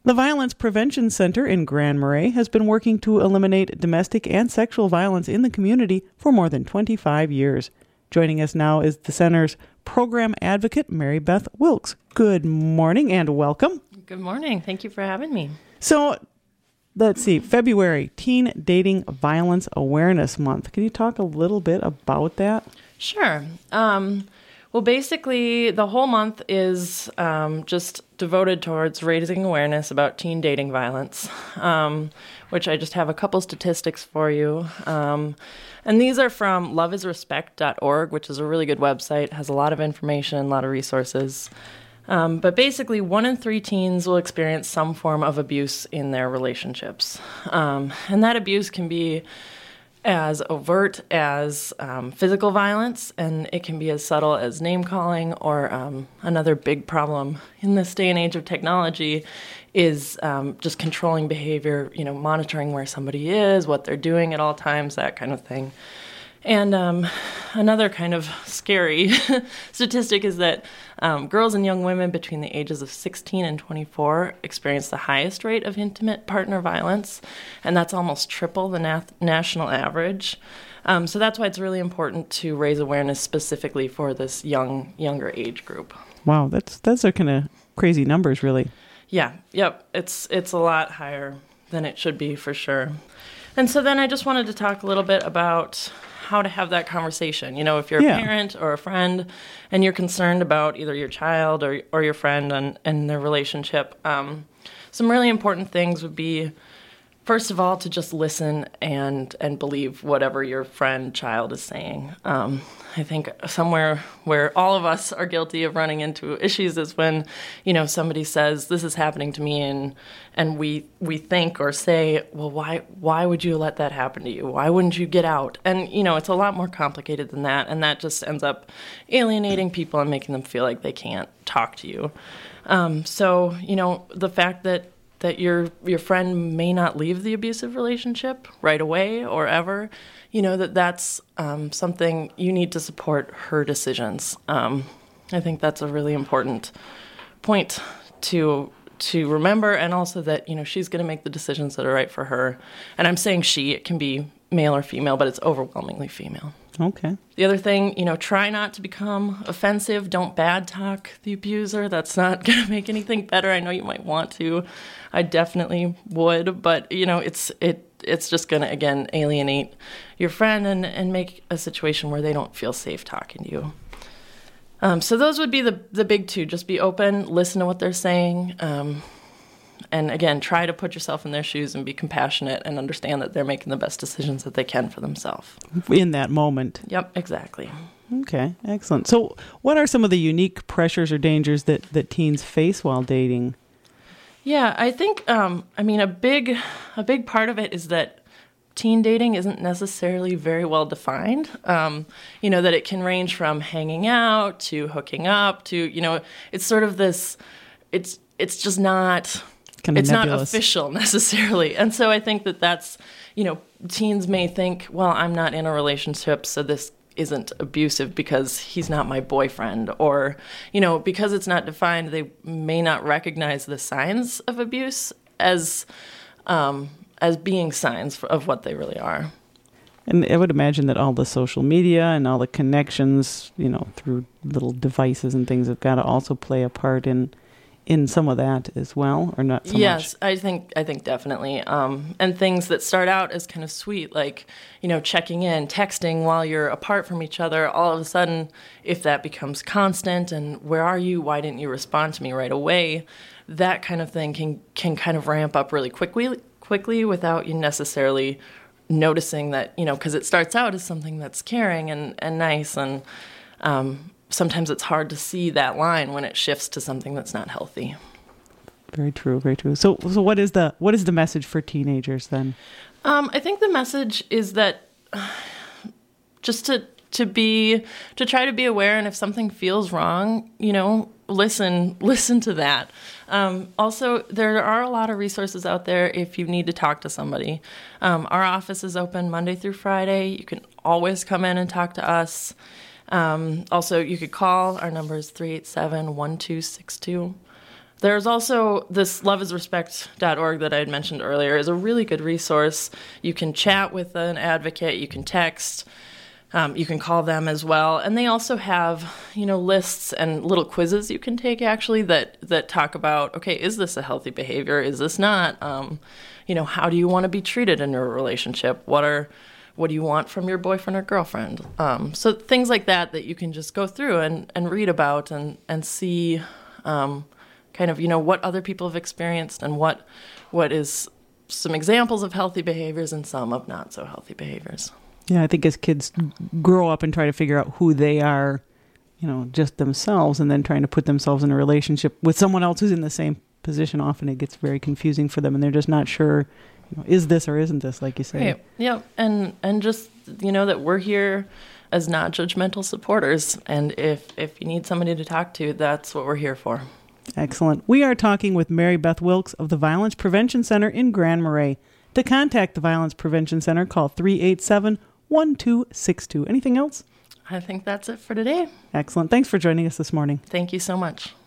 The Violence Prevention Center in Grand Marais has been working to eliminate domestic and sexual violence in the community for more than 25 years. Joining us now is the center's program advocate, Mary Beth Wilkes. Good morning and welcome. Good morning. Thank you for having me. So, let's see, February, Teen Dating Violence Awareness Month. Can you talk a little bit about that? Sure. Well, basically, the whole month is just devoted towards raising awareness about teen dating violence, which I just have a couple statistics for you. And these are from loveisrespect.org, which is a really good website, has a lot of information, a lot of resources. But basically, 1 in 3 teens will experience some form of abuse in their relationships. And that abuse can be as overt as physical violence, and it can be as subtle as name-calling, or another big problem in this day and age of technology is just controlling behavior, monitoring where somebody is, what they're doing at all times, that kind of thing. And another kind of scary statistic is that girls and young women between the ages of 16 and 24 experience the highest rate of intimate partner violence, and that's almost triple the national average. So that's why it's really important to raise awareness specifically for this younger age group. Wow, those are kind of crazy numbers, really. Yeah, yep, it's a lot higher than it should be for sure. And so then I just wanted to talk a little bit about how to have that conversation. If you're a parent or a friend and you're concerned about either your child or your friend and their relationship, some really important things would be, first of all, to just listen and believe whatever your child is saying. I think somewhere where all of us are guilty of running into issues is when, somebody says, this is happening to me, and we think or say, well, why would you let that happen to you? Why wouldn't you get out? And, it's a lot more complicated than that, and that just ends up alienating people and making them feel like they can't talk to you. So, the fact that your friend may not leave the abusive relationship right away or ever, that's something you need to support her decisions. I think that's a really important point to remember, and also that, she's going to make the decisions that are right for her. And I'm saying she, it can be male or female, but it's overwhelmingly female. Okay. The other thing, try not to become offensive. Don't bad talk the abuser. That's not going to make anything better. I know you might want to. I definitely would, but it's just going to, again, alienate your friend and make a situation where they don't feel safe talking to you. So those would be the big two. Just be open, listen to what they're saying, and again, try to put yourself in their shoes and be compassionate and understand that they're making the best decisions that they can for themselves. In that moment. Yep, exactly. Okay, excellent. So what are some of the unique pressures or dangers that teens face while dating? Yeah, I think, a big part of it is that teen dating isn't necessarily very well defined. That it can range from hanging out to hooking up to, it's sort of this, it's just not... It's nebulous. Not official necessarily. And so I think that's, teens may think, well, I'm not in a relationship, so this isn't abusive because he's not my boyfriend. Or, because it's not defined, they may not recognize the signs of abuse as being signs of what they really are. And I would imagine that all the social media and all the connections, through little devices and things have got to also play a part in some of that as well, or not so much? Yes, I think definitely. And things that start out as kind of sweet, like, checking in, texting while you're apart from each other, all of a sudden, if that becomes constant and where are you, why didn't you respond to me right away, that kind of thing can kind of ramp up really quickly without you necessarily noticing that, because it starts out as something that's caring and nice, and sometimes it's hard to see that line when it shifts to something that's not healthy. Very true, very true. So what is the message for teenagers then? I think the message is that just to try to be aware, and if something feels wrong, listen to that. Also, there are a lot of resources out there if you need to talk to somebody. Our office is open Monday through Friday. You can always come in and talk to us. Also, you could call. Our number is 387-1262. There's also this loveisrespect.org that I had mentioned earlier is a really good resource. You can chat with an advocate, you can text, you can call them as well. And they also have, lists and little quizzes you can take actually that talk about, okay, is this a healthy behavior? Is this not? How do you want to be treated in your relationship? What do you want from your boyfriend or girlfriend? So things like that you can just go through and read about and see kind of, what other people have experienced and what is some examples of healthy behaviors and some of not so healthy behaviors. Yeah, I think as kids grow up and try to figure out who they are, just themselves, and then trying to put themselves in a relationship with someone else who's in the same position, often it gets very confusing for them and they're just not sure, is this or isn't this, like you say. Right. Yeah. And just, that we're here as not judgmental supporters. And if you need somebody to talk to, that's what we're here for. Excellent. We are talking with Mary Beth Wilkes of the Violence Prevention Center in Grand Marais. To contact the Violence Prevention Center, call 387-1262. Anything else? I think that's it for today. Excellent. Thanks for joining us this morning. Thank you so much.